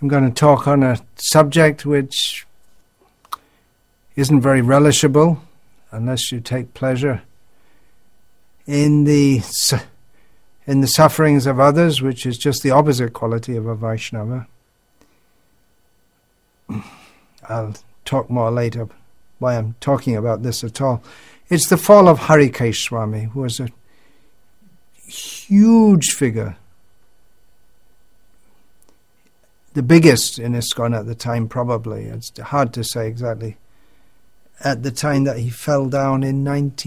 I'm going to talk on a subject which isn't very relishable unless you take pleasure in the sufferings of others, which is just the opposite quality of a Vaishnava. I'll talk more later why I'm talking about this at all. It's the fall of Harikesh Swami, who was a huge figure, the biggest in ISKCON at the time probably. It's hard to say exactly. At the time that he fell down in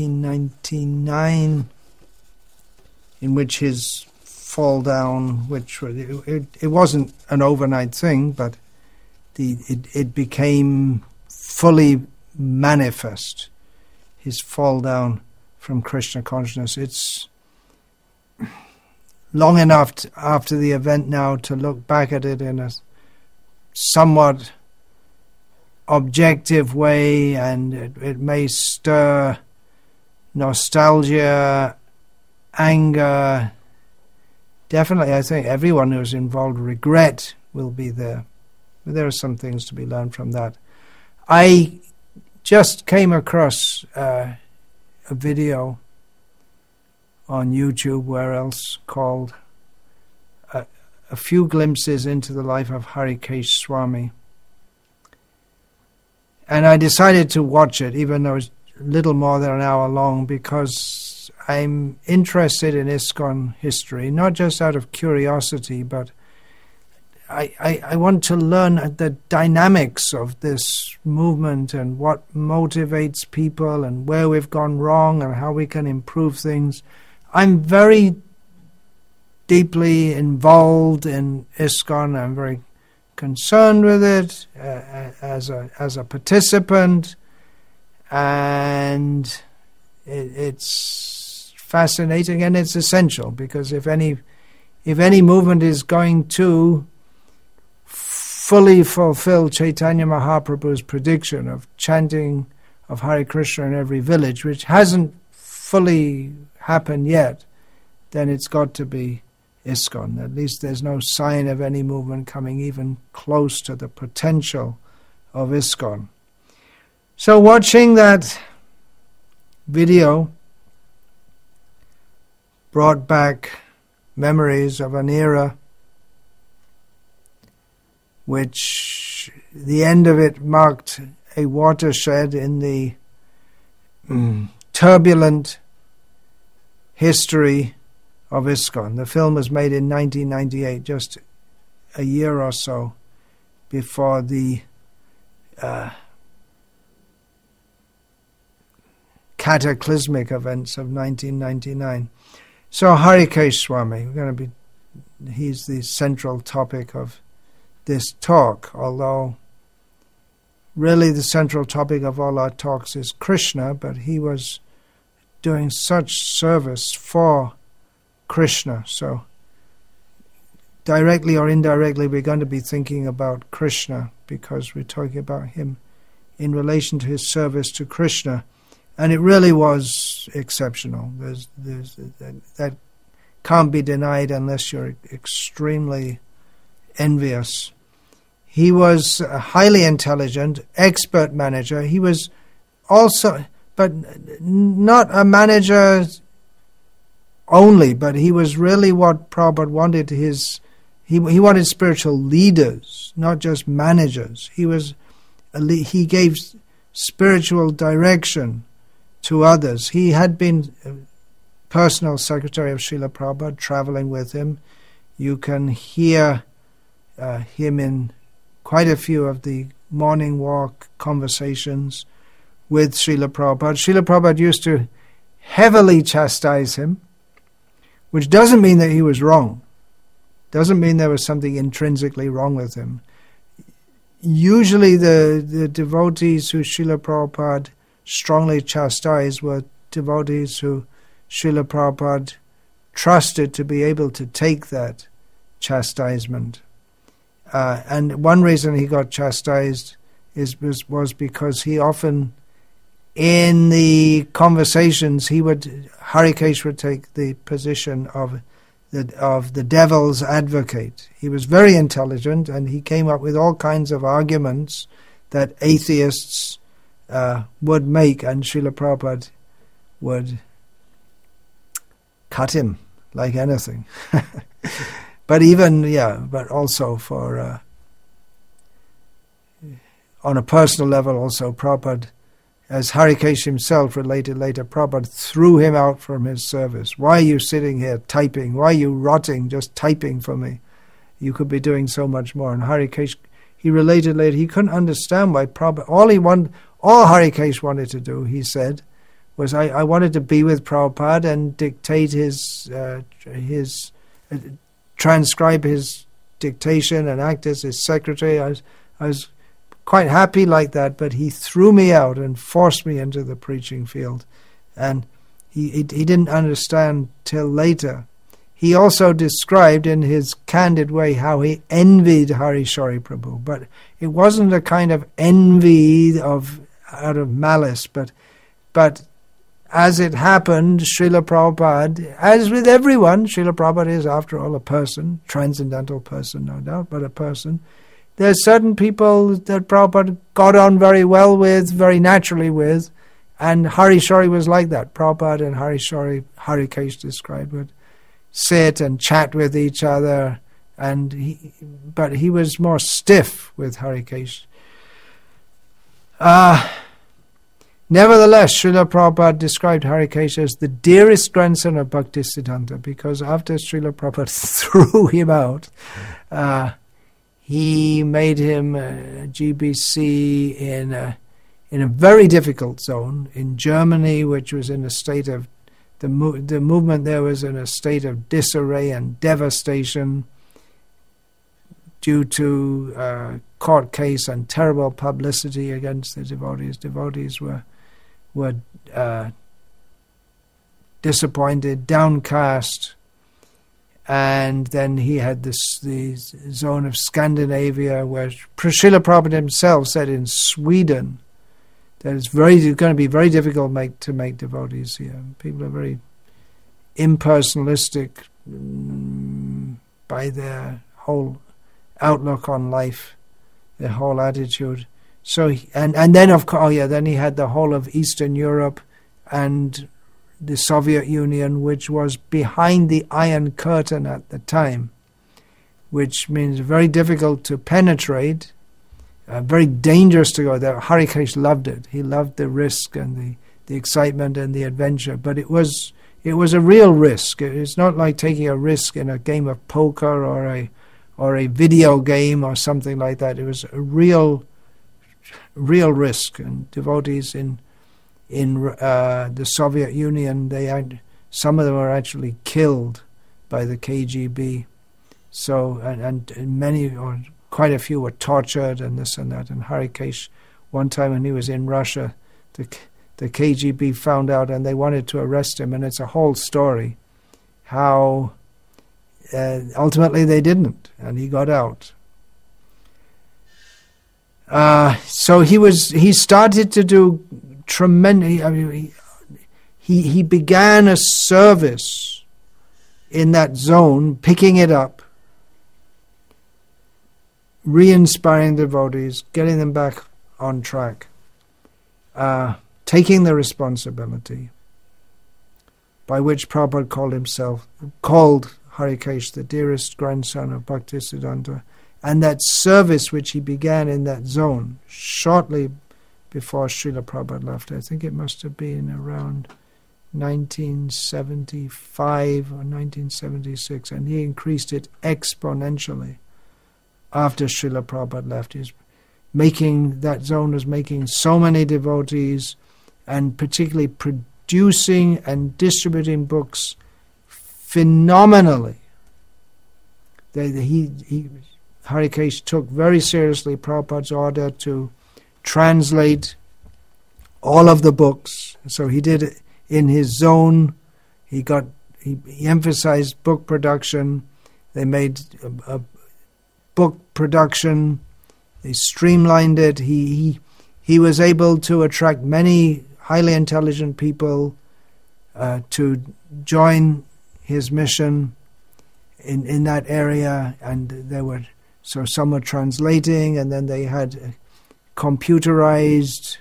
1999, in which his fall down, it wasn't an overnight thing, but it became fully manifest, his fall down from Krishna consciousness. It's long enough after the event now to look back at it in a somewhat objective way, and it may stir nostalgia, anger. Definitely, I think everyone who's involved, regret will be there. But there are some things to be learned from that. I just came across a video on YouTube, where else, called A Few Glimpses into the Life of Harikesh Swami. And I decided to watch it, even though it's a little more than an hour long, because I'm interested in ISKCON history, not just out of curiosity, but I want to learn the dynamics of this movement and what motivates people and where we've gone wrong and how we can improve things. I'm very deeply involved in ISKCON. I'm very concerned with it as a participant, and it's fascinating and it's essential, because if any movement is going to fully fulfill Chaitanya Mahaprabhu's prediction of chanting of Hare Krishna in every village, which hasn't fully happened yet, then it's got to be ISKCON. At least there's no sign of any movement coming even close to the potential of ISKCON. So watching that video brought back memories of an era which the end of it marked a watershed in the turbulent history of ISKCON. The film was made in 1998, just a year or so before the cataclysmic events of 1999. So Harikesh Swami, he's the central topic of this talk, although really the central topic of all our talks is Krishna, but he was doing such service for Krishna. So directly or indirectly we're going to be thinking about Krishna, because we're talking about him in relation to his service to Krishna. And it really was exceptional. That can't be denied unless you're extremely envious. He was a highly intelligent, expert manager. He was also, but not a manager only, but he was really what Prabhupada wanted. He wanted spiritual leaders, not just managers. He gave spiritual direction to others. He had been personal secretary of Srila Prabhupada, traveling with him. You can hear him in quite a few of the morning walk conversations with Srila Prabhupada. Srila Prabhupada used to heavily chastise him, which doesn't mean that he was wrong. Doesn't mean there was something intrinsically wrong with him. Usually the devotees who Srila Prabhupada strongly chastised were devotees who Srila Prabhupada trusted to be able to take that chastisement. And one reason he got chastised was because he often, in the conversations, Harikesh would take the position of the devil's advocate. He was very intelligent, and he came up with all kinds of arguments that atheists would make, and Srila Prabhupada would cut him like anything. But also for on a personal level, also Prabhupada, as Harikesh himself related later, Prabhupada threw him out from his service. Why are you sitting here typing? Why are you rotting just typing for me? You could be doing so much more. And Harikesh, he related later, he couldn't understand why Prabhupada, all Harikesh wanted to do, he said, was I wanted to be with Prabhupada and dictate transcribe his dictation and act as his secretary. I was quite happy like that, but he threw me out and forced me into the preaching field. And he didn't understand till later. He also described in his candid way how he envied Harishori Prabhu, but it wasn't a kind of envy out of malice, but as it happened, Srila Prabhupada, as with everyone, Srila Prabhupada is after all a person, transcendental person no doubt, but a person. There are certain people that Prabhupada got on very well with, very naturally with, and Harishori was like that. Prabhupada and Harikesh described, would sit and chat with each other, but he was more stiff with Harikesh. Nevertheless, Srila Prabhupada described Harikesh as the dearest grandson of Bhaktisiddhanta, because after Srila Prabhupada threw him out, he made him GBC in a very difficult zone in Germany, which was in a state of the movement there was in a state of disarray and devastation due to court case and terrible publicity against the devotees. Devotees were disappointed, downcast. And then he had the zone of Scandinavia, where Srila Prabhupada himself said in Sweden that it's going to be very difficult to make devotees here. People are very impersonalistic by their whole outlook on life, their whole attitude. So and then of course, then he had the whole of Eastern Europe and the Soviet Union, which was behind the Iron Curtain at the time, which means very difficult to penetrate, very dangerous to go there. Harikesh loved it. He loved the risk and the excitement and the adventure, but it was a real risk. It's not like taking a risk in a game of poker or a video game or something like that. It was a real risk, and devotees in the Soviet Union, some of them were actually killed by the KGB. So and many, or quite a few, were tortured and this and that. And Harikesh, one time when he was in Russia, the KGB found out and they wanted to arrest him, and it's a whole story how ultimately they didn't, and he got out. So he started to do tremendous. I mean, he began a service in that zone, picking it up, re-inspiring devotees, getting them back on track, taking the responsibility, by which Prabhupada called Harikesh the dearest grandson of Bhaktisiddhanta, and that service which he began in that zone shortly before Srila Prabhupada left. I think it must have been around 1975 or 1976, and he increased it exponentially after Srila Prabhupada left. That zone was making so many devotees, and particularly producing and distributing books phenomenally. Harikesh took very seriously Prabhupada's order to translate all of the books. So he did it in his zone. He emphasized book production. They made a book production. They streamlined it. He was able to attract many highly intelligent people to join his mission. in that area, and there were some were translating, and then they had computerized,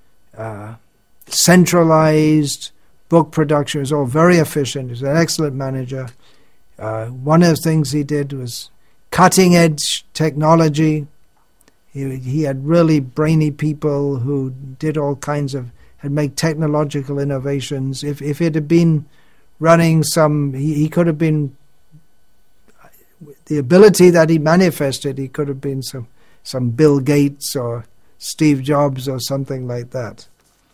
centralized book production. It was all very efficient. He was an excellent manager. One of the things he did was cutting edge technology. He had really brainy people who did all kinds of, had made technological innovations. If it had been running he could have been, the ability that he manifested, he could have been some Bill Gates or Steve Jobs or something like that.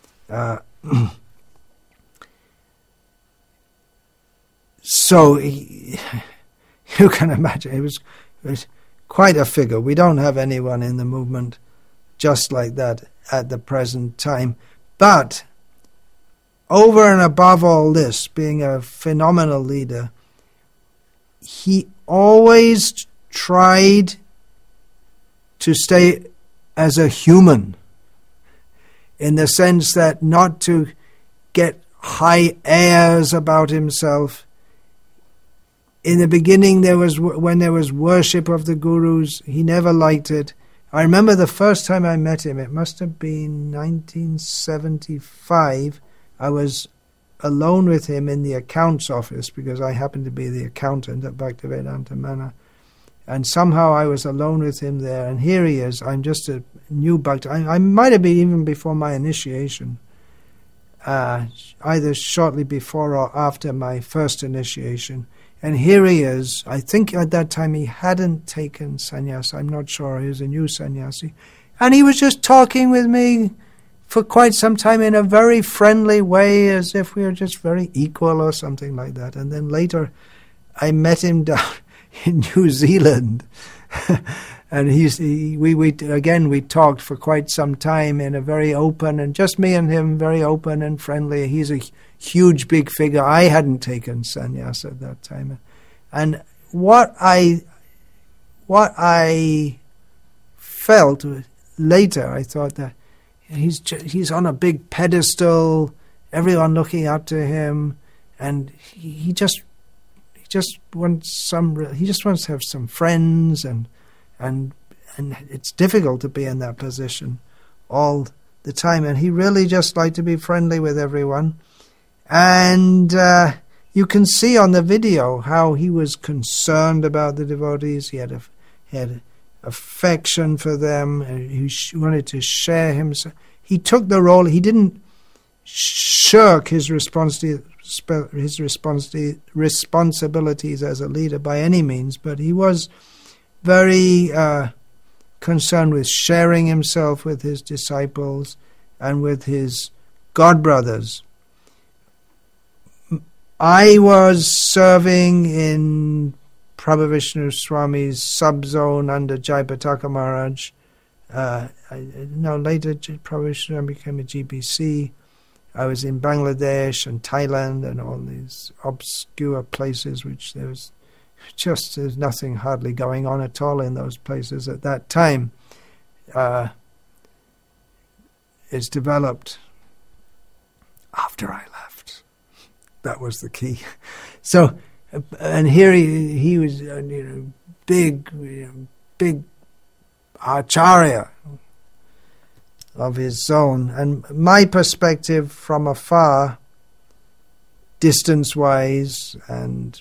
So you can imagine, it was quite a figure. We don't have anyone in the movement just like that at the present time. But over and above all this, being a phenomenal leader, he always tried to stay as a human, in the sense that not to get high airs about himself. In the beginning, when there was worship of the gurus, he never liked it. I remember the first time I met him, it must have been 1975. I was alone with him in the accounts office, because I happened to be the accountant at Bhaktivedanta Manor. And somehow I was alone with him there, and here he is. I'm just a new Bhakti. I might have been even before my initiation, either shortly before or after my first initiation. And here he is. I think at that time he hadn't taken sannyas. I'm not sure. He was a new sannyasi. And he was just talking with me for quite some time in a very friendly way, as if we were just very equal or something like that. And then later I met him down in New Zealand. And we talked for quite some time in a very open, and just me and him, very open and friendly. He's a huge, big figure. I hadn't taken sannyas at that time. And what I felt later, I thought that he's on a big pedestal, everyone looking up to him, and he just wants to have some friends, and it's difficult to be in that position all the time. And he really just liked to be friendly with everyone. And you can see on the video how he was concerned about the devotees. He had affection for them. He wanted to share himself. He took the role. He didn't shirk his responsibilities as a leader by any means, but he was very concerned with sharing himself with his disciples and with his godbrothers. I was serving in Prabhavishnu Swami's sub-zone under Jayapataka Maharaj. Later Prabhavishnu became a GBC. I was in Bangladesh and Thailand and all these obscure places which there's nothing hardly going on at all in those places at that time. It's developed after I left. That was the key. So, and here he was, big acharya of his zone. And my perspective from afar, distance-wise, and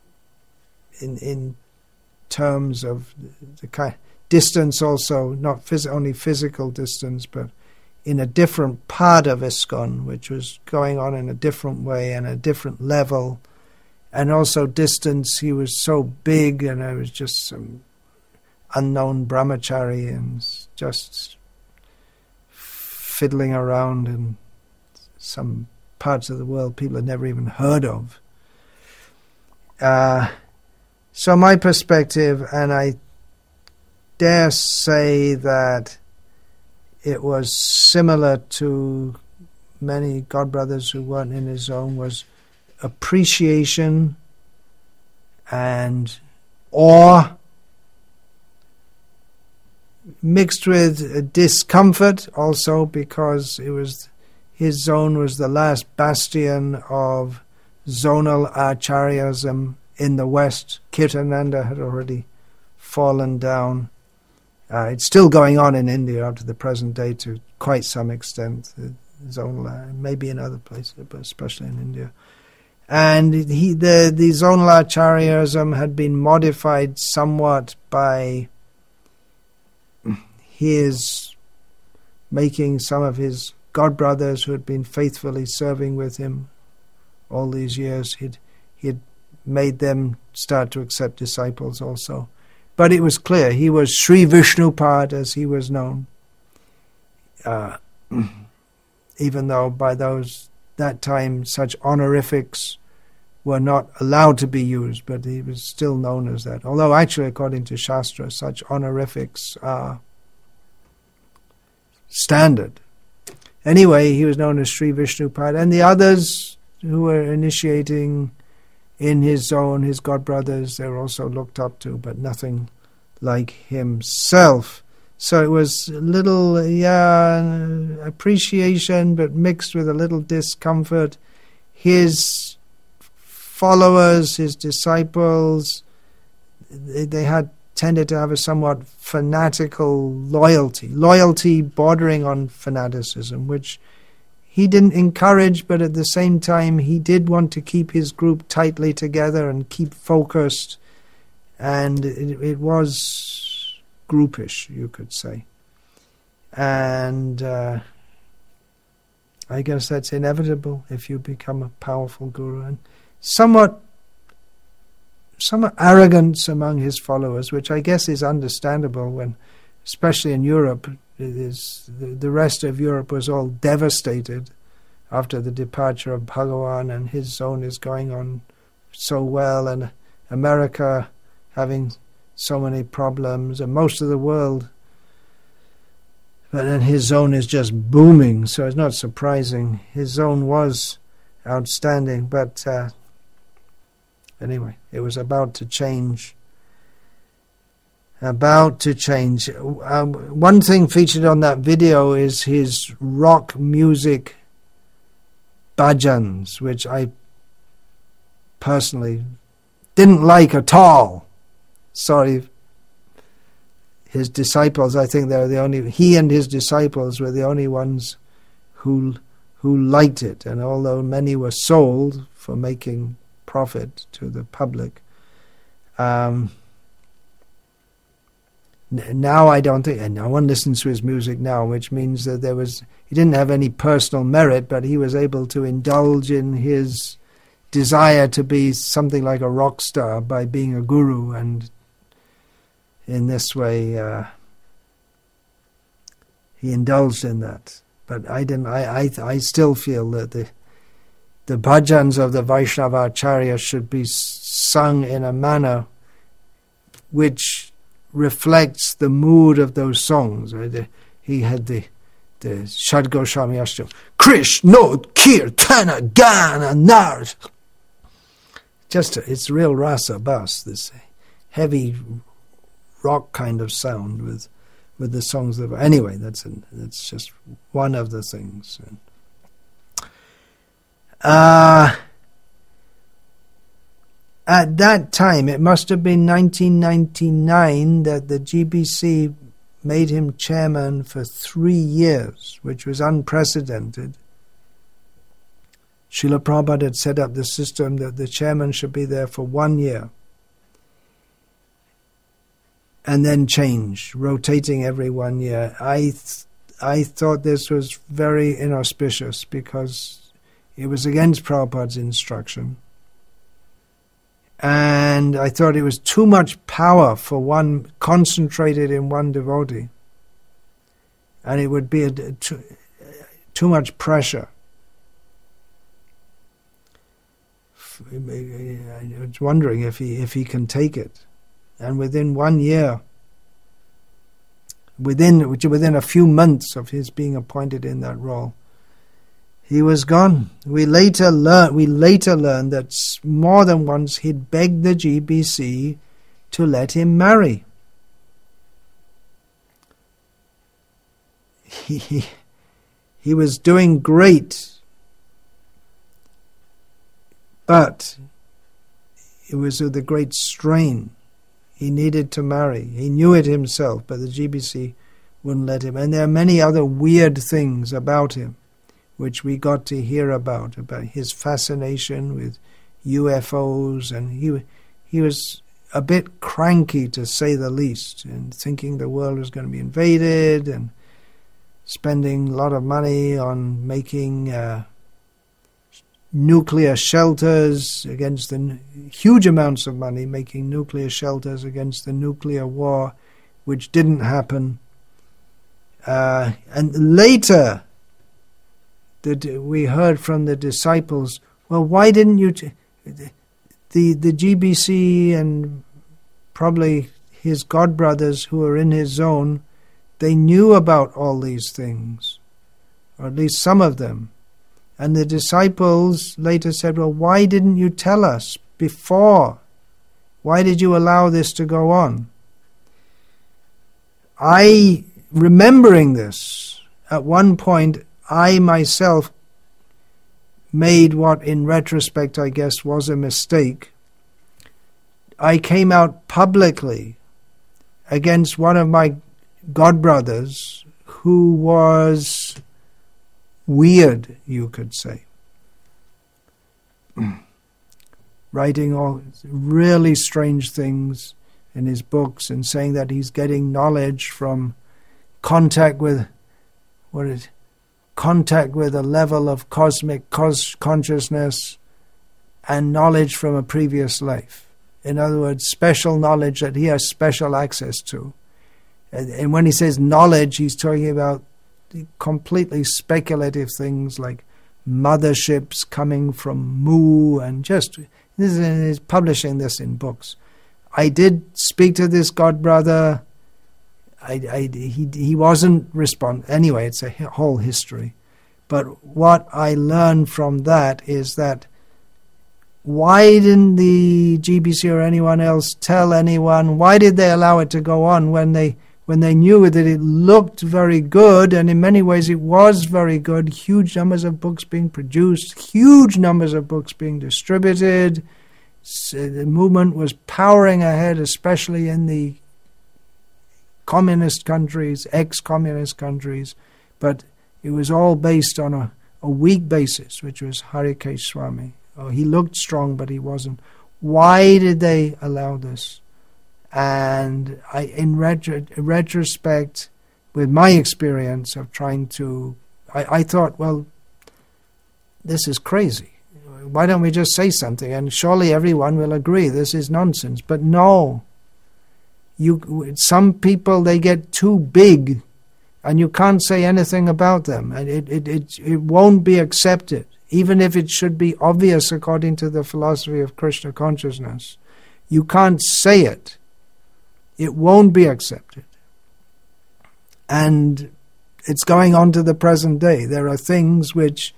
in terms of the kind distance, also not only physical distance, but in a different part of ISKCON, which was going on in a different way and a different level, and also distance. He was so big, and I was just some unknown brahmachari and just fiddling around in some parts of the world people had never even heard of. So my perspective, and I dare say that it was similar to many godbrothers who weren't in his zone, was appreciation and awe mixed with discomfort also, because his zone was the last bastion of zonal acharyism in the West. Kirtananda had already fallen down. It's still going on in India up to the present day to quite some extent. Zonla, maybe in other places, but especially in India. And the Zonla Acharyism had been modified somewhat by his making some of his godbrothers who had been faithfully serving with him all these years, he had made them start to accept disciples also. But it was clear, he was Sri Vishnupad as he was known, even though by that time such honorifics were not allowed to be used, but he was still known as that. Although actually, according to Shastra, such honorifics are standard. Anyway, he was known as Sri Vishnupad, and the others who were initiating in his zone, his godbrothers, they were also looked up to, but nothing like himself. So it was a little, appreciation, but mixed with a little discomfort. His followers, his disciples, they had tended to have a somewhat fanatical loyalty bordering on fanaticism, which he didn't encourage, but at the same time he did want to keep his group tightly together and keep focused, and it was groupish, you could say. And I guess that's inevitable if you become a powerful guru. And somewhat arrogance among his followers, which I guess is understandable when, especially in Europe, the rest of Europe was all devastated after the departure of Bhagavan, and his zone is going on so well, and America having so many problems, and most of the world. But then his zone is just booming, so it's not surprising. His zone was outstanding, but anyway, it was about to change. One thing featured on that video is his rock music bhajans, which I personally didn't like at all. Sorry, his disciples, I think they were the only, he and his disciples were the only ones who liked it, and although many were sold for making profit to the public, now I don't think, and no one listens to his music now, which means that he didn't have any personal merit, but he was able to indulge in his desire to be something like a rock star by being a guru, and in this way he indulged in that. But I didn't. I still feel that the bhajans of the Vaishnava Acharya should be sung in a manner which reflects the mood of those songs. He had the Shad Goswami Ashtam, Krishna, Kirtana, Gana, Nard. It's real rasa bas, this heavy rock kind of sound with the songs that. Anyway, that's just one of the things. At that time, it must have been 1999, that the GBC made him chairman for 3 years, which was unprecedented. Srila Prabhupada had set up the system that the chairman should be there for 1 year and then change, rotating every 1 year. I thought this was very inauspicious because it was against Prabhupada's instruction. And I thought it was too much power for one, concentrated in one devotee. And it would be too much pressure. I was wondering if he can take it. And within 1 year, within a few months of his being appointed in that role, he was gone. We later learned that more than once he'd begged the GBC to let him marry. He was doing great, but it was the great strain. He needed to marry. He knew it himself, but the GBC wouldn't let him. And there are many other weird things about him, which we got to hear about his fascination with UFOs, and he was a bit cranky, to say the least, and thinking the world was going to be invaded, and spending a lot of money on making nuclear shelters against huge amounts of money making nuclear shelters against the nuclear war, which didn't happen. And later, we heard from the disciples, well, why didn't you... The GBC and probably his godbrothers who were in his zone, they knew about all these things, or at least some of them. And the disciples later said, well, why didn't you tell us before? Why did you allow this to go on? Remembering this, at one point, I myself made what in retrospect I guess was a mistake. I came out publicly against one of my godbrothers who was weird, you could say, writing all really strange things in his books and saying that he's getting knowledge from contact with a level of cosmic consciousness and knowledge from a previous life. In other words, special knowledge that he has special access to. And when he says knowledge, he's talking about completely speculative things like motherships coming from Mu, and he's publishing this in books. I did speak to this godbrother. He wasn't respond. Anyway, it's a whole history. But what I learned from that is that why didn't the GBC or anyone else tell anyone? Why did they allow it to go on when they knew that it looked very good, and in many ways it was very good? Huge numbers of books being produced, huge numbers of books being distributed. So the movement was powering ahead, especially in the communist countries, ex-communist countries, but it was all based on a weak basis, which was Harikesh Swami. Oh, he looked strong, but he wasn't. Why did they allow this? And in retrospect, with my experience of trying to, I thought, well, this is crazy. Why don't we just say something? And surely everyone will agree this is nonsense. But no. Some people, they get too big, and you can't say anything about them, and it won't be accepted, even if it should be obvious according to the philosophy of Krishna consciousness. You can't say it. It won't be accepted. And it's going on to the present day. There are things which,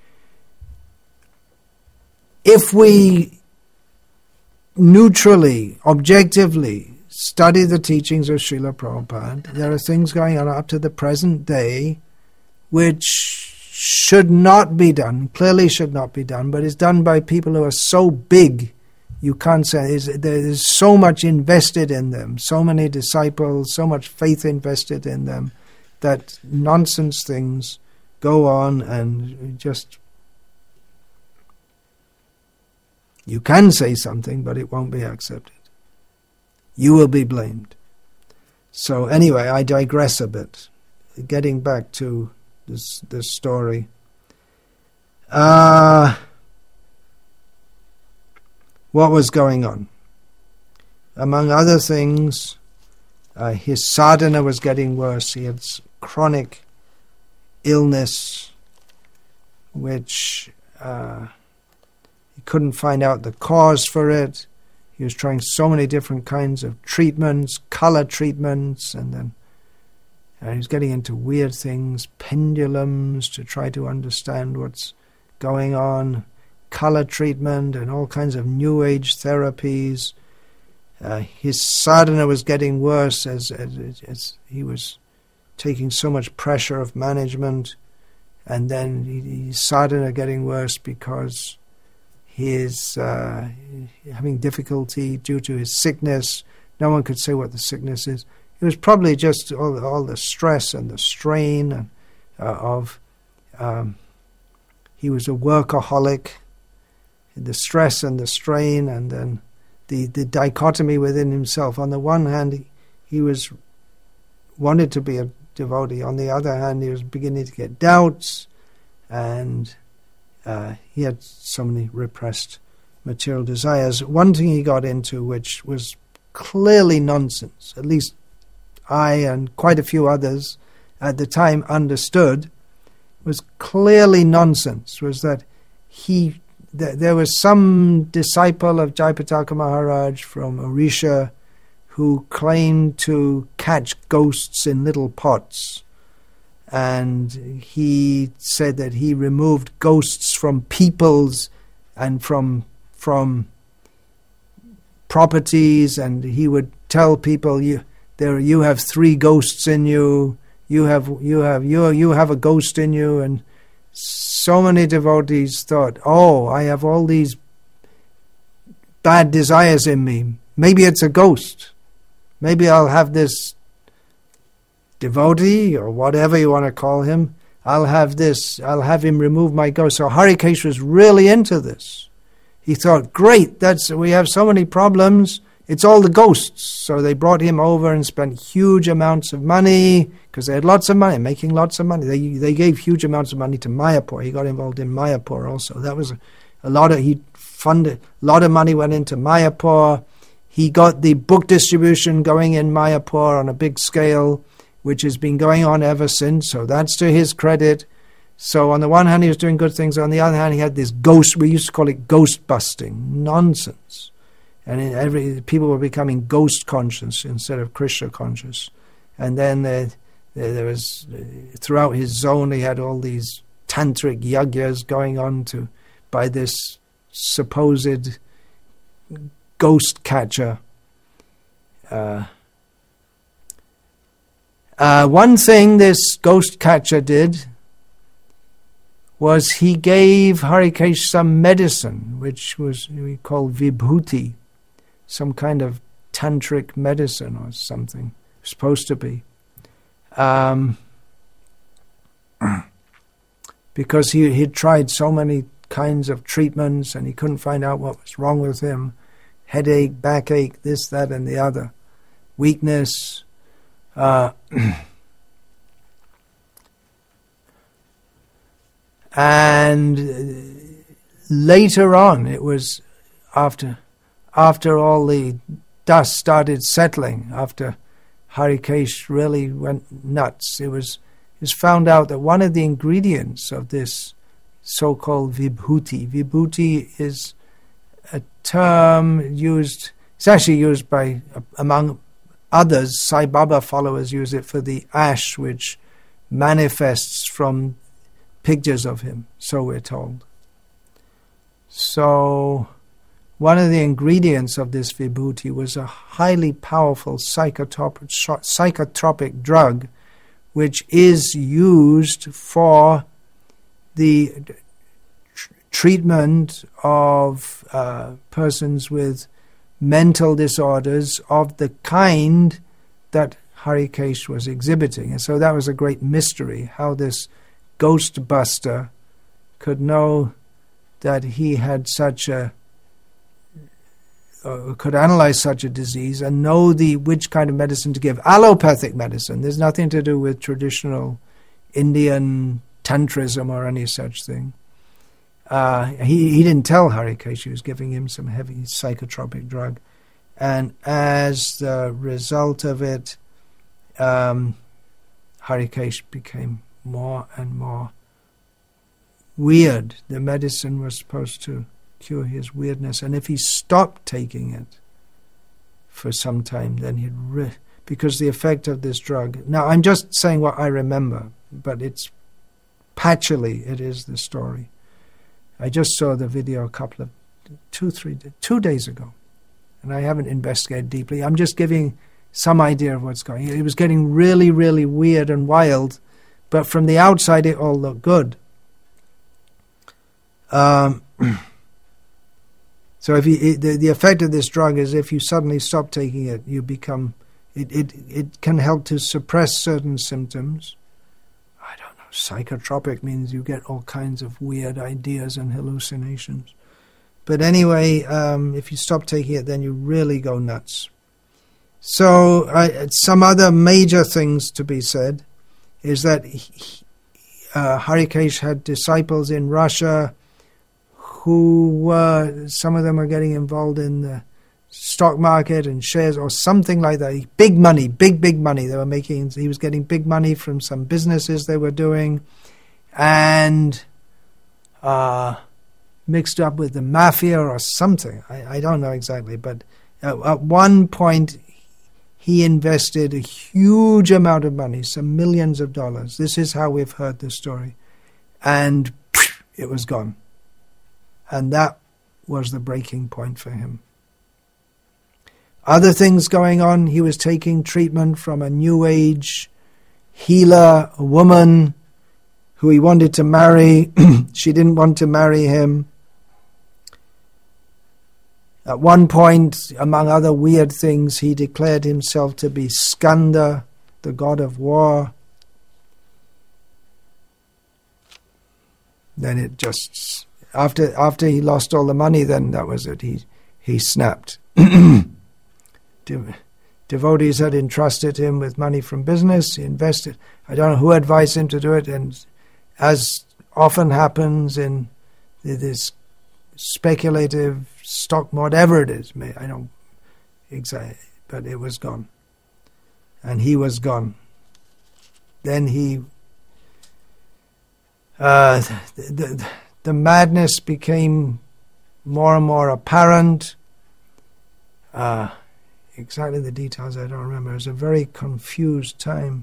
if we neutrally, objectively study the teachings of Srila Prabhupada, there are things going on up to the present day which should not be done, clearly should not be done, but is done by people who are so big, you can't say, there is so much invested in them, so many disciples, so much faith invested in them, that nonsense things go on, and just, you can say something, but it won't be accepted. You will be blamed. So anyway, I digress a bit. Getting back to this story. What was going on? Among other things, his sadhana was getting worse. He had chronic illness, which he couldn't find out the cause for it. He was trying so many different kinds of treatments, color treatments, and then he was getting into weird things, pendulums to try to understand what's going on, color treatment, and all kinds of New Age therapies. His sadhana was getting worse as he was taking so much pressure of management, and then his sadhana getting worse because his having difficulty due to his sickness. No one could say what the sickness is. It was probably just all the stress and the strain of he was a workaholic, the stress and the strain, and then the dichotomy within himself. On the one hand, he wanted to be a devotee. On the other hand, he was beginning to get doubts, and he had so many repressed material desires. One thing he got into, which was clearly nonsense, at least I and quite a few others at the time understood, was clearly nonsense, was that there was some disciple of Jayapataka Maharaj from Orisha who claimed to catch ghosts in little pots. And he said that he removed ghosts from peoples and from properties, and he would tell people, you have 3 ghosts in you. You have a ghost in you. And so many devotees thought, oh, I have all these bad desires in me. Maybe it's a ghost. Maybe I'll have this devotee, or whatever you want to call him, I'll have him remove my ghost. So Harikesh was really into this. He thought, great, we have so many problems, it's all the ghosts. So they brought him over and spent huge amounts of money, because they had lots of money, making lots of money. They gave huge amounts of money to Mayapur. He got involved in Mayapur also. That was he funded, a lot of money went into Mayapur. He got the book distribution going in Mayapur on a big scale, which has been going on ever since, so that's to his credit. So on the one hand, he was doing good things. On the other hand, he had this ghost, we used to call it ghost busting, nonsense. And people were becoming ghost conscious instead of Krishna conscious. And then there was, throughout his zone, he had all these tantric yagyas going on by this supposed ghost catcher. One thing this ghost catcher did was he gave Harikesh some medicine, which we call vibhuti, some kind of tantric medicine or something, supposed to be. Because he'd tried so many kinds of treatments and he couldn't find out what was wrong with him. Headache, backache, this, that, and the other. Weakness. And later on, it was after all the dust started settling, after Harikesh really went nuts, it was found out that one of the ingredients of this so-called vibhuti is a term used, it's actually used by, among others, Sai Baba followers use it for the ash which manifests from pictures of him, so we're told. So one of the ingredients of this vibhuti was a highly powerful psychotropic drug which is used for the treatment of persons with mental disorders of the kind that Harikesh was exhibiting. And so that was a great mystery, how this ghost buster could know that he had could analyze such a disease and know which kind of medicine to give. Allopathic medicine, there's nothing to do with traditional Indian tantrism or any such thing. He didn't tell Harikesh he was giving him some heavy psychotropic drug. And as the result of it, Harikesh became more and more weird. The medicine was supposed to cure his weirdness, and if he stopped taking it for some time, then because the effect of this drug, now I'm just saying what I remember, but it's patchily it is the story. I just saw the video a couple of 2 days ago, and I haven't investigated deeply. I'm just giving some idea of what's going on. It was getting really, really weird and wild, but from the outside it all looked good. So if the effect of this drug is if you suddenly stop taking it, you become, it can help to suppress certain symptoms. I don't know, psychotropic means you get all kinds of weird ideas and hallucinations. But anyway, if you stop taking it, then you really go nuts. So some other major things to be said is that Harikesh had disciples in Russia who were, some of them were getting involved in the stock market and shares or something like that. Big money they were making. He was getting big money from some businesses they were doing, and mixed up with the mafia or something. I don't know exactly, but at one point he invested a huge amount of money, some millions of dollars. This is how we've heard the story. And it was gone. And that was the breaking point for him. Other things going on, he was taking treatment from a New Age healer, a woman who he wanted to marry. She didn't want to marry him. At one point, among other weird things, he declared himself to be Skanda, the god of war. Then it just, after he lost all the money, then that was it. He snapped. Devotees had entrusted him with money from business. He invested. I don't know who advised him to do it, and as often happens in this speculative stock, whatever it is, I don't exactly, but it was gone. And he was gone. Then the madness became more and more apparent. Exactly the details I don't remember. It was a very confused time.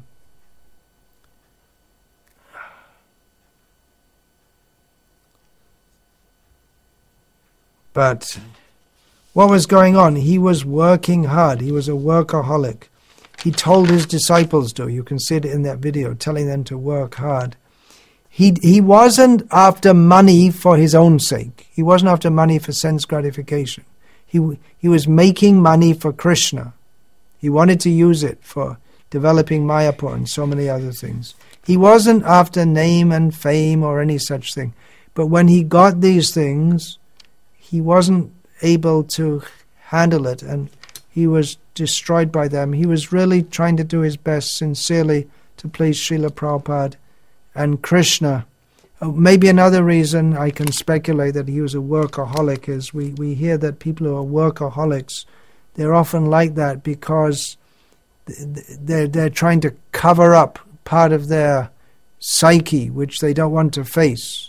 But what was going on? He was working hard. He was a workaholic. He told his disciples to. You can see it in that video, telling them to work hard. He wasn't after money for his own sake. He wasn't after money for sense gratification. He was making money for Krishna. He wanted to use it for developing Mayapur and so many other things. He wasn't after name and fame or any such thing. But when he got these things, he wasn't able to handle it, and he was destroyed by them. He was really trying to do his best sincerely to please Srila Prabhupada and Krishna. Maybe another reason I can speculate that he was a workaholic is we hear that people who are workaholics, they're often like that because they're trying to cover up part of their psyche which they don't want to face.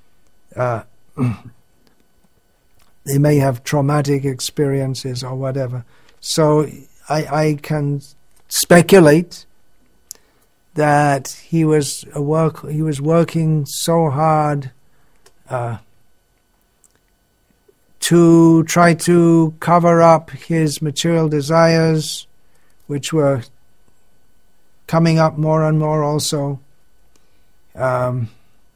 They may have traumatic experiences or whatever. So I can speculate that he was working so hard to try to cover up his material desires, which were coming up more and more also, and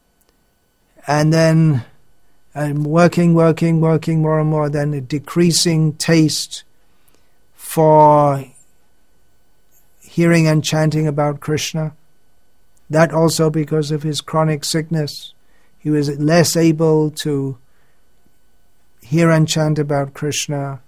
then working more and more, then a decreasing taste for hearing and chanting about Krishna. That also because of his chronic sickness. He was less able to hear and chant about Krishna,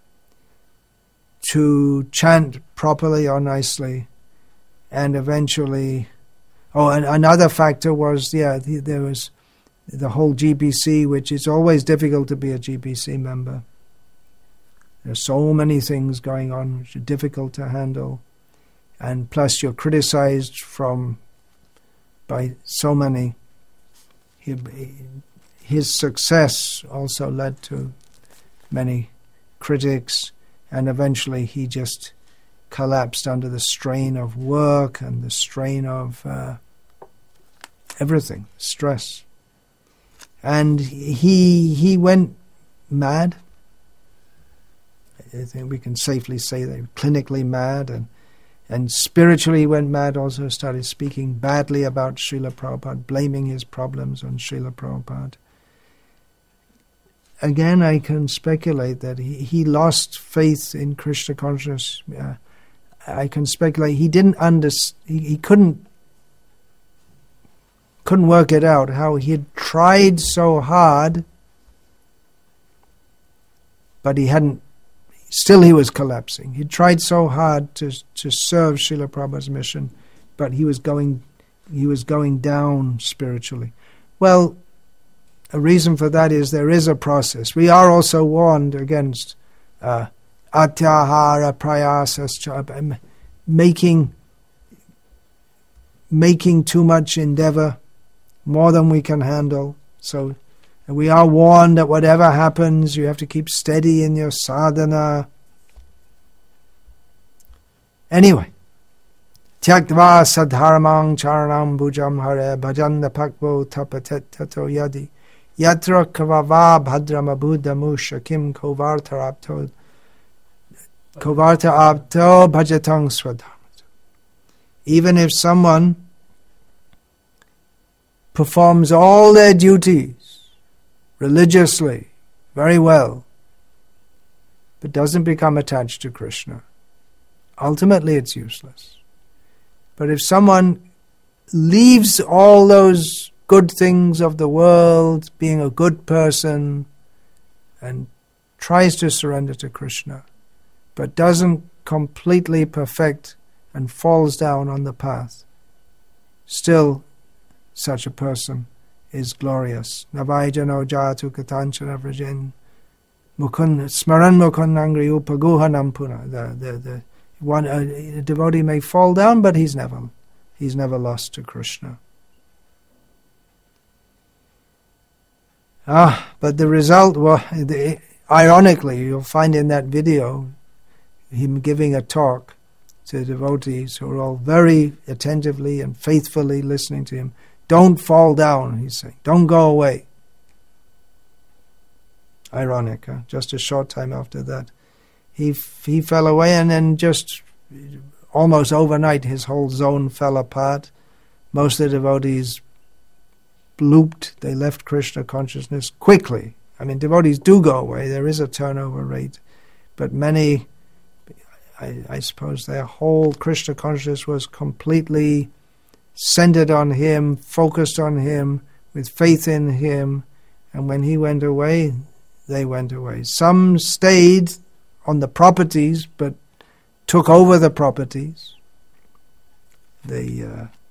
to chant properly or nicely, and eventually... and another factor was, there was the whole GBC, which is always difficult to be a GBC member. There are so many things going on which are difficult to handle. And plus you're criticized by so many. His success also led to many critics, and eventually he just collapsed under the strain of work and the strain of everything, stress. And he went mad. I think we can safely say that, clinically mad, and spiritually went mad, also started speaking badly about Srila Prabhupada, blaming his problems on Srila Prabhupada. again, I can speculate that he lost faith in Krishna consciousness. I can speculate he didn't he couldn't work it out, how he had tried so hard, but he hadn't. Still, he was collapsing. He tried so hard to serve Srila Prabhupada's mission, but he was going down spiritually. Well, a reason for that is there is a process. We are also warned against atyahara prayasascha, making too much endeavor, more than we can handle. So we are warned that whatever happens, you have to keep steady in your sadhana. Anyway, tyaktva sadharmang charanam bhujam hare bhajanda pakvo tapatet tato yadi yatra kavava bhadrama buddhamu shakim kovarta abto bhajatang swadharma. Even if someone performs all their duties religiously, very well, but doesn't become attached to Krishna, ultimately it's useless. But if someone leaves all those good things of the world, being a good person, and tries to surrender to Krishna, but doesn't completely perfect and falls down on the path, still such a person is glorious. Navaijano jatu katanchana vrajen smaran mukundangri upaguhanam puna. A devotee may fall down, but he's never lost to Krishna. But the result, ironically, you'll find in that video him giving a talk to devotees who are all very attentively and faithfully listening to him. Don't fall down, he's saying. Don't go away. Ironic, huh? Just a short time after that, he fell away, and then just almost overnight his whole zone fell apart. Most of the devotees blooped. They left Krishna consciousness quickly. I mean, devotees do go away. There is a turnover rate. But many, I suppose their whole Krishna consciousness was completely centered on him, focused on him, with faith in him. And when he went away, they went away. Some stayed on the properties, but took over the properties. They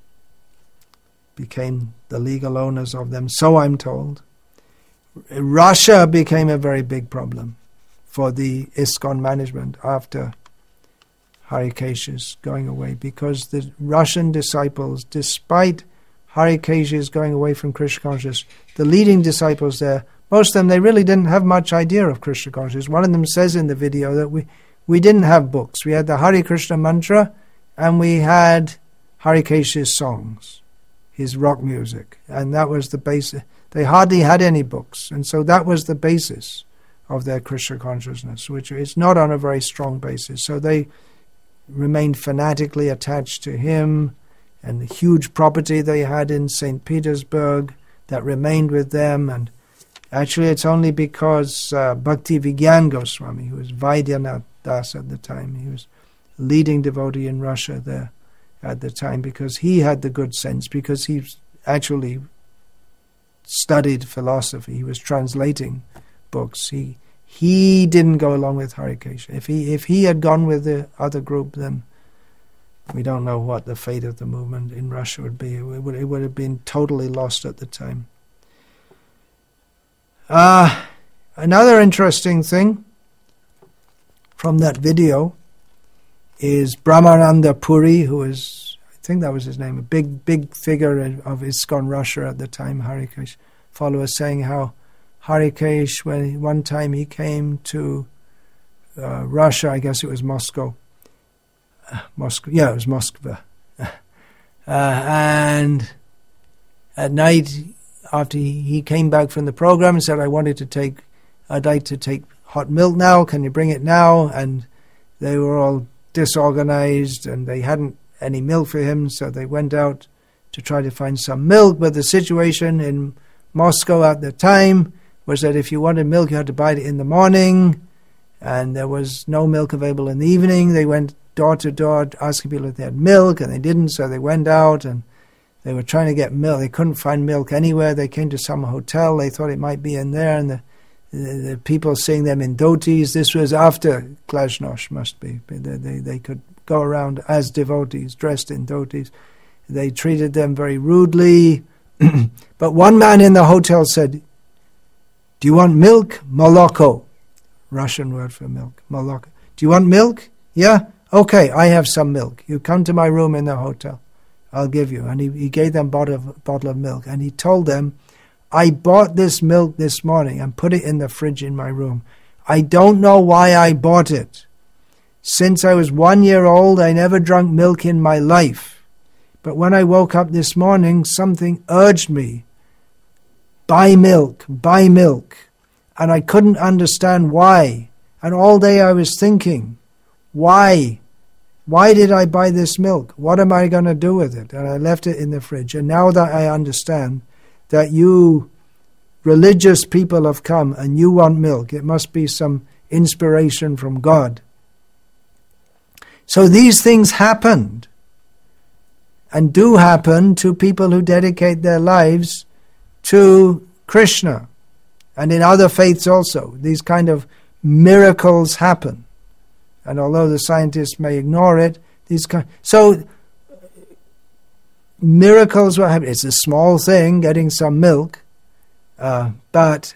became the legal owners of them, so I'm told. Russia became a very big problem for the ISKCON management after Harikesha's going away, because the Russian disciples, despite Harikesha's going away from Krishna consciousness, the leading disciples there, most of them, they really didn't have much idea of Krishna consciousness. One of them says in the video that we didn't have books. We had the Hare Krishna mantra, and we had Harikesha's songs, his rock music, and that was the basis. They hardly had any books, and so that was the basis of their Krishna consciousness, which is not on a very strong basis. So they remained fanatically attached to him, and the huge property they had in St. Petersburg that remained with them. And actually it's only because Bhakti Vigyan Goswami, who was Vaidyanath Das at the time, he was leading devotee in Russia there at the time, because he had the good sense, because he actually studied philosophy, he was translating books. He didn't go along with Harikesha. If he had gone with the other group, then we don't know what the fate of the movement in Russia would be. It would have been totally lost at the time. Another interesting thing from that video is Brahmananda Puri, who is, I think that was his name, a big figure of ISKCON Russia at the time, Harikesh followers, saying how Harikesh, when one time he came to Russia, I guess it was Moscow. It was Moskva. And at night, after he came back from the program and said, I'd like to take hot milk now, can you bring it now? And they were all disorganized and they hadn't any milk for him, so they went out to try to find some milk. But the situation in Moscow at the time was that if you wanted milk, you had to buy it in the morning, and there was no milk available in the evening. They went door to door asking people if they had milk, and they didn't, so they went out and they were trying to get milk. They couldn't find milk anywhere. They came to some hotel. They thought it might be in there, and the people seeing them in dhotis. This was after Glasnost, must be. They could go around as devotees, dressed in dhotis. They treated them very rudely. But one man in the hotel said, "Do you want milk? Moloko." Russian word for milk. Moloko. "Do you want milk? Yeah? Okay, I have some milk. You come to my room in the hotel. I'll give you." And he gave them a bottle of milk. And he told them, "I bought this milk this morning and put it in the fridge in my room. I don't know why I bought it. Since I was 1 year old, I never drank milk in my life. But when I woke up this morning, something urged me, buy milk, buy milk. And I couldn't understand why. And all day I was thinking, why? Why did I buy this milk? What am I going to do with it?" And I left it in the fridge. And now that I understand that you religious people have come and you want milk, it must be some inspiration from God. So these things happened and do happen to people who dedicate their lives to Krishna. And in other faiths also, these kind of miracles happen. And although the scientists may ignore it, so miracles will happen. It's a small thing, getting some milk, but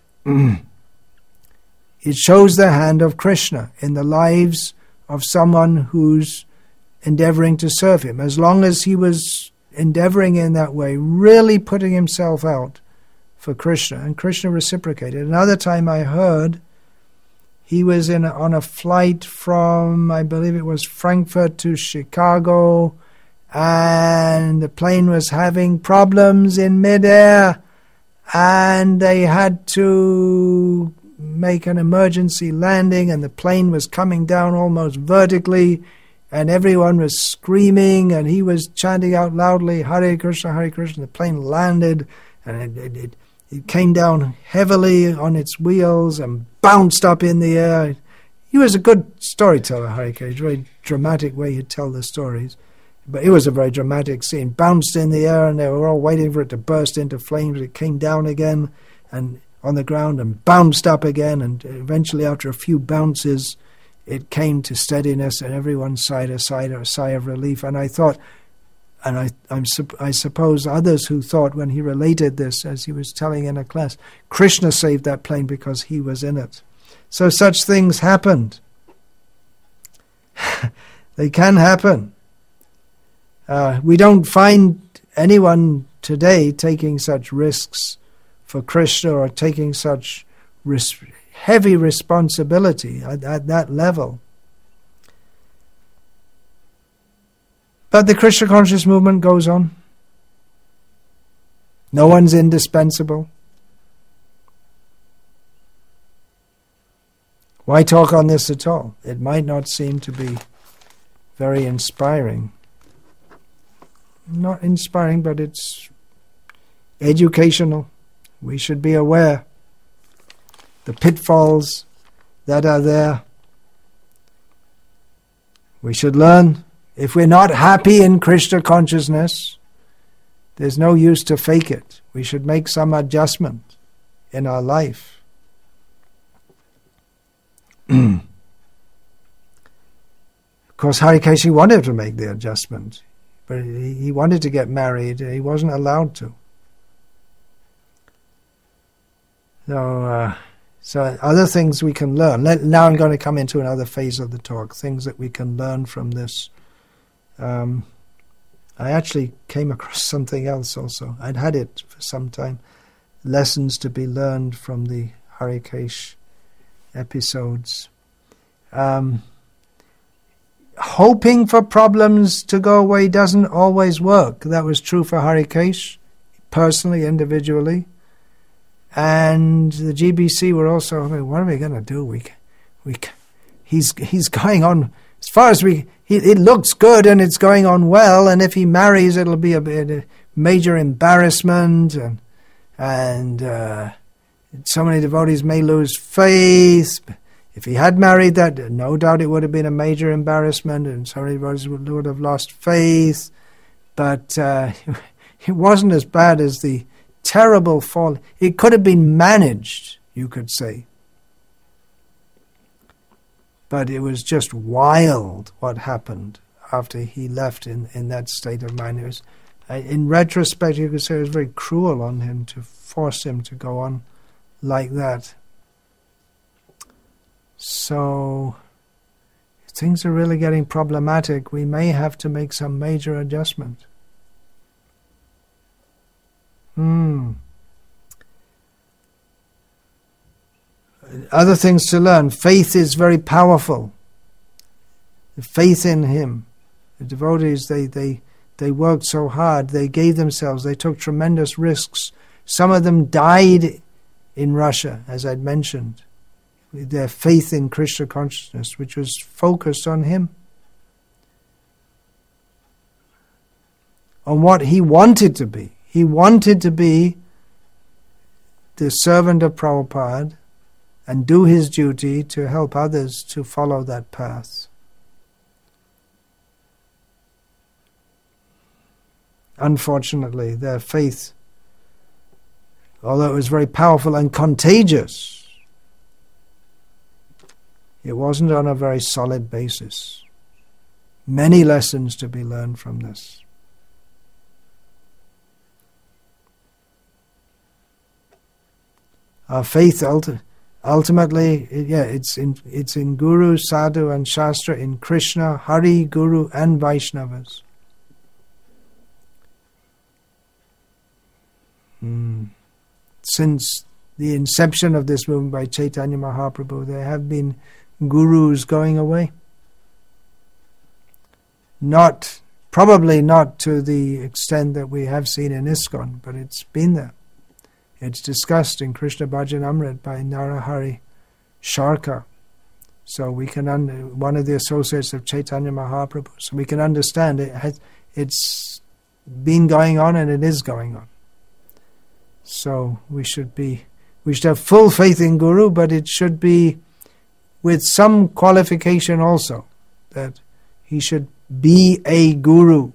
it shows the hand of Krishna in the lives of someone who's endeavoring to serve him. As long as he was endeavoring in that way, really putting himself out for Krishna, and Krishna reciprocated. Another time I heard he was on a flight from, I believe it was Frankfurt to Chicago, and the plane was having problems in midair, and they had to make an emergency landing, and the plane was coming down almost vertically, and everyone was screaming, and he was chanting out loudly, Hare Krishna, Hare Krishna. The plane landed, and it came down heavily on its wheels and bounced up in the air. He was a good storyteller, Harikesh, very dramatic way he'd tell the stories. But it was a very dramatic scene. Bounced in the air, and they were all waiting for it to burst into flames. It came down again and on the ground and bounced up again, and eventually after a few bounces it came to steadiness, and everyone sighed a sigh of relief. And I thought, and I suppose others who thought when he related this, as he was telling in a class, Krishna saved that plane because he was in it. So such things happened. They can happen. We don't find anyone today taking such risks for Krishna or taking such heavy responsibility at that level. But the Krishna conscious movement goes on. No one's indispensable. Why talk on this at all? It might not seem to be very inspiring. Not inspiring, but it's educational. We should be aware the pitfalls that are there. We should learn. If we're not happy in Krishna consciousness, there's no use to fake it. We should make some adjustment in our life. Of course, Harikeshi wanted to make the adjustment, but he wanted to get married. He wasn't allowed to. So other things we can learn. Now I'm going to come into another phase of the talk, things that we can learn from this. I actually came across something else also. I'd had it for some time. Lessons to be learned from the Harikesh episodes. Hoping for problems to go away doesn't always work. That was true for Harikesh, personally, individually. And the GBC were also, what are we going to do? He's going on, as far as it looks good and it's going on well, and if he marries it'll be a major embarrassment, and So many devotees may lose faith. If he had married that, no doubt it would have been a major embarrassment, and so many devotees would have lost faith. But it wasn't as bad as the terrible fall. It could have been managed, you could say. But it was just wild what happened after he left in that state of mind. It was, in retrospect, you could say it was very cruel on him to force him to go on like that. So, if things are really getting problematic, we may have to make some major adjustment. Other things to learn. Faith is very powerful. The faith in him. The devotees, they worked so hard. They gave themselves. They took tremendous risks. Some of them died in Russia, as I'd mentioned. Their faith in Krishna consciousness, which was focused on him. On what he wanted to be. He wanted to be the servant of Prabhupada and do his duty to help others to follow that path. Unfortunately, their faith, although it was very powerful and contagious, it wasn't on a very solid basis. Many lessons to be learned from this. Our faith ultimately, it's in Guru, Sadhu and Shastra, in Krishna, Hari, Guru and Vaishnavas. Since the inception of this movement by Chaitanya Mahaprabhu, there have been gurus going away. Probably not to the extent that we have seen in ISKCON, but it's been there. It's discussed in Krishna Bhajan Amrit by Narahari Sharka. So we can, one of the associates of Chaitanya Mahaprabhu, so we can understand it's been going on and it is going on. So we should have full faith in Guru, but it should be with some qualification also, that he should be a Guru.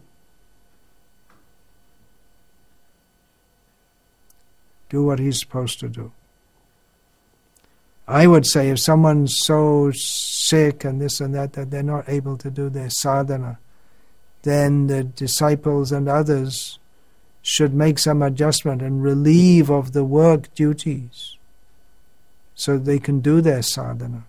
Do what he's supposed to do. I would say if someone's so sick and this and that they're not able to do their sadhana, then the disciples and others should make some adjustment and relieve of the work duties so they can do their sadhana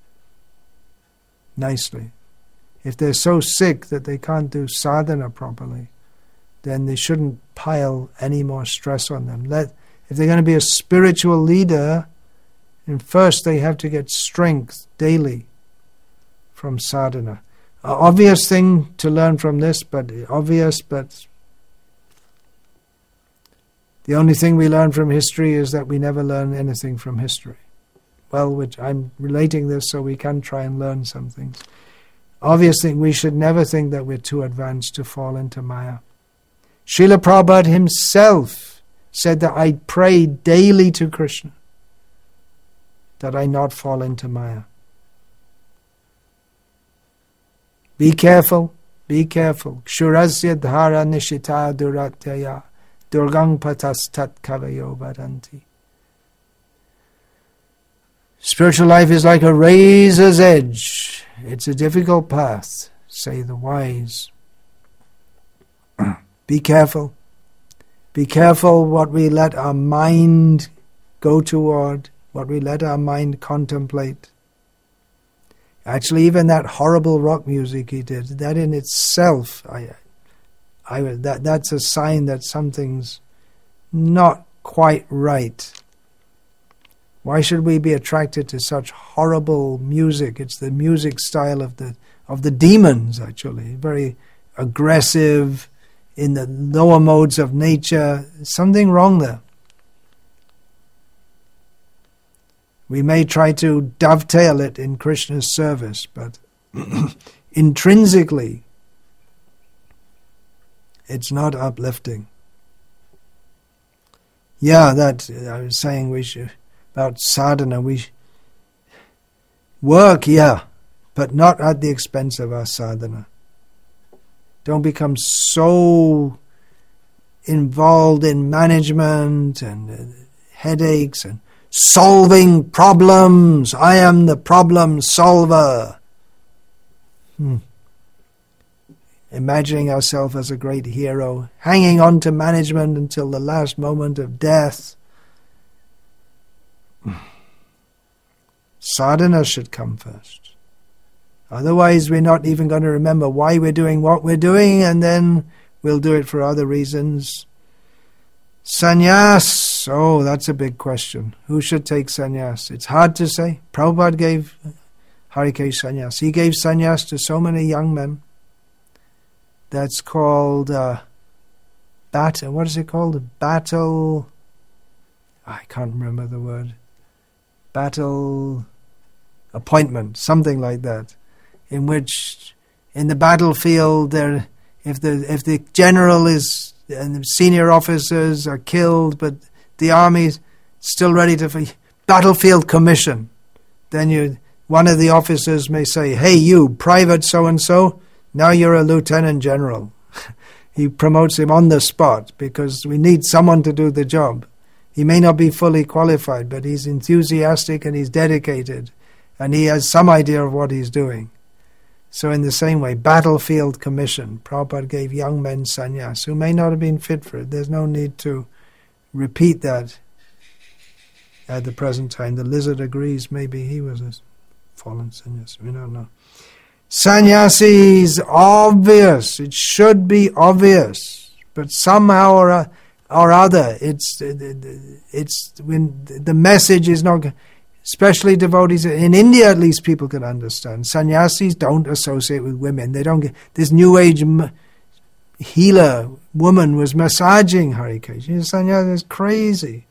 nicely. If they're so sick that they can't do sadhana properly, then they shouldn't pile any more stress on them. If they're going to be a spiritual leader, then first they have to get strength daily from sadhana. An obvious thing to learn from this, but the only thing we learn from history is that we never learn anything from history. Well, which I'm relating this so we can try and learn some things. Obviously, we should never think that we're too advanced to fall into Maya. Srila Prabhupada himself said that I pray daily to Krishna that I not fall into Maya. Be careful, be careful. Kshurasya dhara nishita duratyaya durgang patas tat kavayo vadanti. Spiritual life is like a razor's edge. It's a difficult path, say the wise. Be careful. Be careful what we let our mind go toward, what we let our mind contemplate. Actually, even that horrible rock music he did, that in itself, that's a sign that something's not quite right. Why should we be attracted to such horrible music? It's the music style of the demons, actually, very aggressive, in the lower modes of nature. Something wrong there. We may try to dovetail it in Krishna's service, but intrinsically, it's not uplifting. Yeah, that I was saying about sadhana. We work, yeah, but not at the expense of our sadhana. Don't become so involved in management and headaches and solving problems. I am the problem solver. Imagining ourselves as a great hero, hanging on to management until the last moment of death. Sadhana should come first. Otherwise, we're not even going to remember why we're doing what we're doing, and then we'll do it for other reasons. Sannyas, oh, that's a big question. Who should take sannyas? It's hard to say. Prabhupada gave Harikesh sannyas. He gave sannyas to so many young men. That's called what is it called? Battle. I can't remember the word. Battle appointment, something like that. In which, in the battlefield, if the general is and the senior officers are killed, but the army's still ready to battlefield commission, then one of the officers may say, "Hey, you, Private so and so, now you're a lieutenant general." He promotes him on the spot because we need someone to do the job. He may not be fully qualified, but he's enthusiastic and he's dedicated, and he has some idea of what he's doing. So in the same way, battlefield commission, Prabhupada gave young men sannyas who may not have been fit for it. There's no need to repeat that at the present time. The lizard agrees, maybe he was a fallen sannyasi, we don't know. Sannyasi is obvious, it should be obvious, but somehow or other, it's when the message is not, especially devotees in India, at least people can understand. Sannyasis don't associate with women. They don't get this New Age healer woman was massaging Harikesh. Sannyasi is crazy.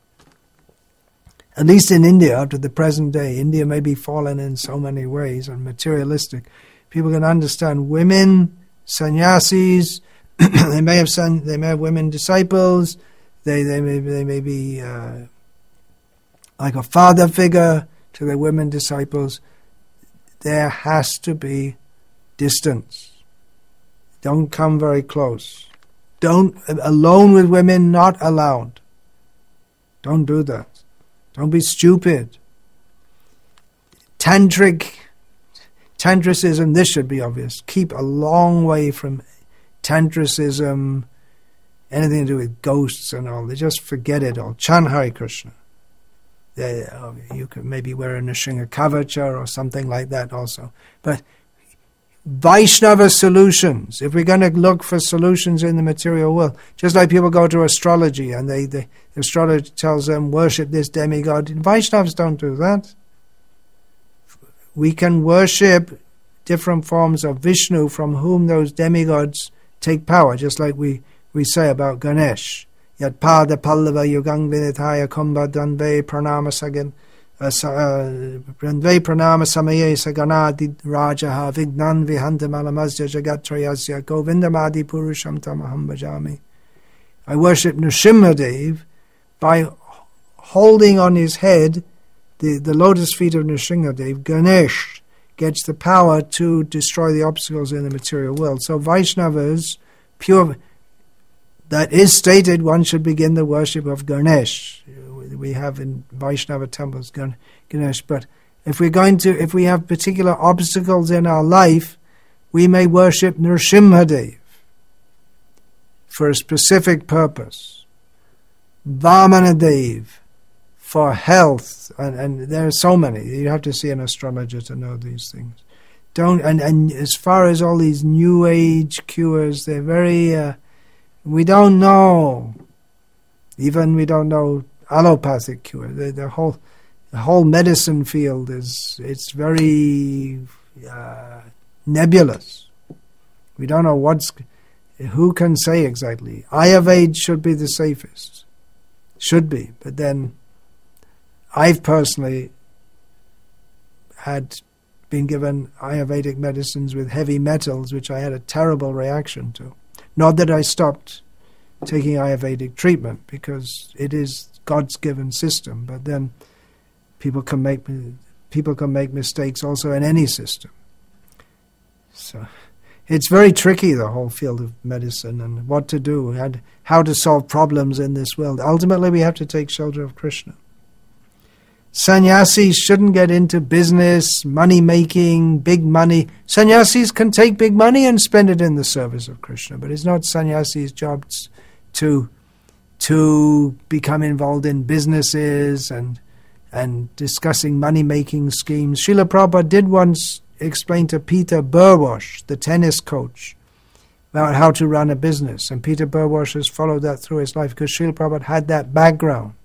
At least in India, up to the present day, India may be fallen in so many ways and materialistic. People can understand women, sannyasis. They may have women disciples. They may be like a father figure to their women disciples. There has to be distance. Don't come very close. Alone with women, not allowed. Don't do that. Don't be stupid. Tantricism, this should be obvious. Keep a long way from Tantricism, anything to do with ghosts and all. They just forget it all. Chant Hare Krishna. You could maybe wear a Nrsimha Kavacha or something like that also. But Vaishnava solutions, if we're going to look for solutions in the material world, just like people go to astrology and the astrologer tells them, worship this demigod. Vaishnavas don't do that. We can worship different forms of Vishnu from whom those demigods take power, just like we say about Ganesh. Yat pada pallava yugang vinithaya kumbha danve pranama sagan danve pranama samaye saganadi rajaha vignan vihantamalamazdya jagatrayasya govindamadi purusham tamaham bhajami. I worship Nrsimhadev by holding on his head the lotus feet of Nrsimhadev. Ganesh gets the power to destroy the obstacles in the material world. So Vaishnavas, pure, that is stated, one should begin the worship of Ganesh. We have in Vaishnava temples Ganesh, but if we have particular obstacles in our life, we may worship Nrsimhadev for a specific purpose. Vamanadev for health, and there are so many. You have to see an astrologer to know these things. And as far as all these New Age cures, they're very. We don't know. Even we don't know allopathic cure. The whole medicine field it's very nebulous. We don't know who can say exactly. Ayurveda should be the safest. Should be, but then I've personally had been given Ayurvedic medicines with heavy metals, which I had a terrible reaction to. Not that I stopped taking Ayurvedic treatment, because it is God's given system, but then People can make mistakes also in any system. So it's very tricky, the whole field of medicine, and what to do and how to solve problems in this world. Ultimately, we have to take shelter of Krishna. Sannyasis shouldn't get into business, money-making, big money. Sannyasis can take big money and spend it in the service of Krishna, but it's not sannyasis' job to become involved in businesses and discussing money-making schemes. Srila Prabhupada did once explain to Peter Burwash, the tennis coach, about how to run a business, and Peter Burwash has followed that through his life because Srila Prabhupada had that background.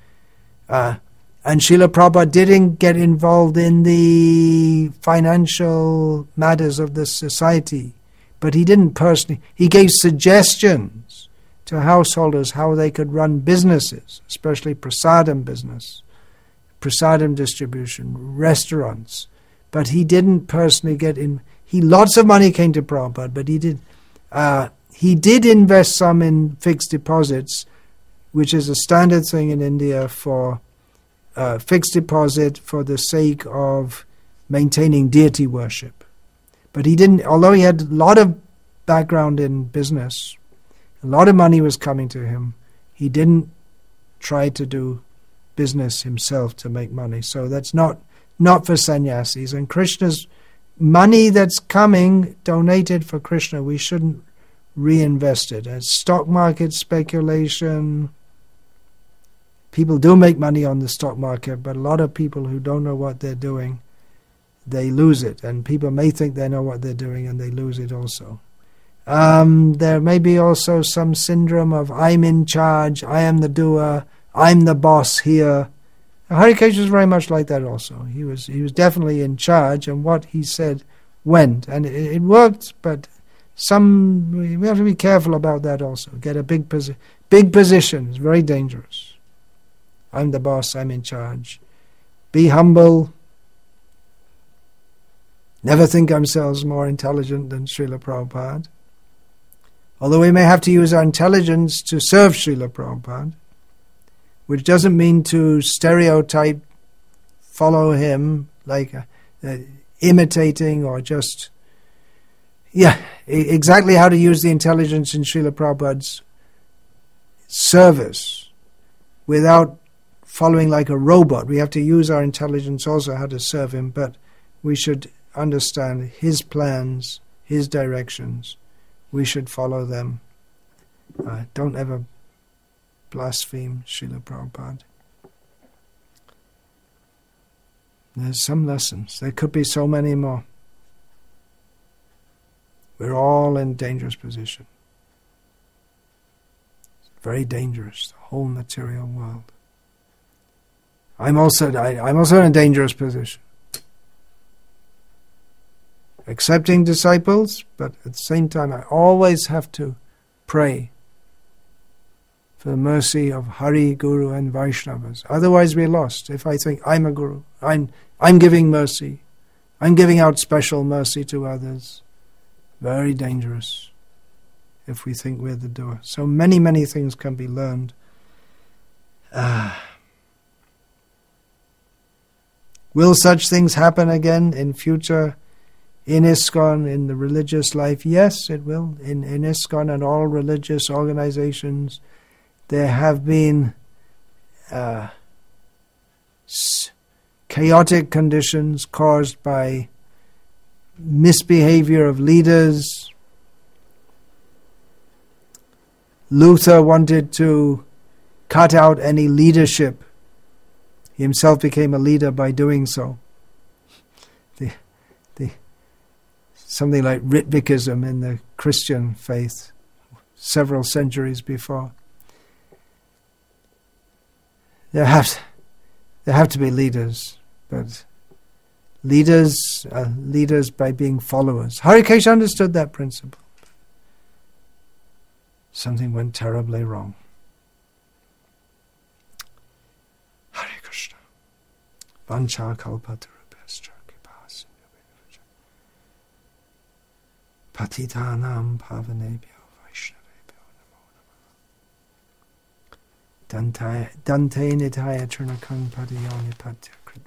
And Srila Prabhupada didn't get involved in the financial matters of the society, but he didn't personally. He gave suggestions to householders how they could run businesses, especially prasadam business, prasadam distribution, restaurants. But he didn't personally get in. Lots of money came to Prabhupada, but he did invest some in fixed deposits, which is a standard thing in India for fixed deposit for the sake of maintaining deity worship. But he didn't, although he had a lot of background in business, a lot of money was coming to him, he didn't try to do business himself to make money. So that's not for sannyasis. And Krishna's money that's coming, donated for Krishna, we shouldn't reinvest it. As stock market speculation, people do make money on the stock market, but a lot of people who don't know what they're doing, they lose it. And people may think they know what they're doing and they lose it also. There may be also some syndrome of I'm in charge, I am the doer, I'm the boss here. Harikesha was very much like that also. He was definitely in charge, and what he said went. And it worked, but we have to be careful about that also. Get a big position is very dangerous. I'm the boss, I'm in charge. Be humble. Never think ourselves more intelligent than Srila Prabhupada. Although we may have to use our intelligence to serve Srila Prabhupada, which doesn't mean to stereotype, follow him, like imitating or just... exactly how to use the intelligence in Srila Prabhupada's service without following like a robot. We have to use our intelligence also how to serve him, but we should understand his plans, his directions. We should follow them. Don't ever blaspheme Srila Prabhupada. There's some lessons. There could be so many more. We're all in dangerous position. It's very dangerous, the whole material world. I'm also in a dangerous position. Accepting disciples, but at the same time I always have to pray for the mercy of Hari, Guru and Vaishnavas. Otherwise we're lost. If I think I'm a Guru, I'm giving mercy, I'm giving out special mercy to others. Very dangerous if we think we're the doer. So many, many things can be learned. Will such things happen again in future in ISKCON, in the religious life? Yes, it will. In ISKCON and all religious organizations, there have been chaotic conditions caused by misbehavior of leaders. Luther wanted to cut out any leadership. He himself became a leader by doing so. Something like Ritvikism in the Christian faith, several centuries before. There have to be leaders, but leaders are leaders by being followers. Harikesha understood that principle. Something went terribly wrong. Hare Krishna. Vancha kalpatarubhascha kripas. Patitanam pavanebhyo vaishnavebhyo namo namaha. Dante nitaya trinakam padiyoni patya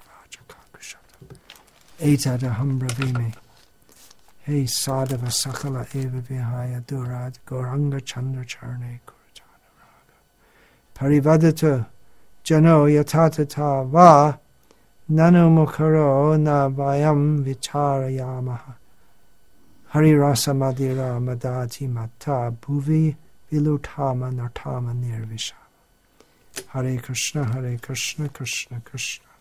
etadaham bravimi. Hey sadhava sakala eva vihaya durad goranga chandra charne kuratana raga. Parivadata jano yatatata va nanu mukharo na vayam vicharayamaha. Hari rasa madira madati mata bhuvi vilutama nartama nirvishama. Hare Krishna, Krishna Krishna.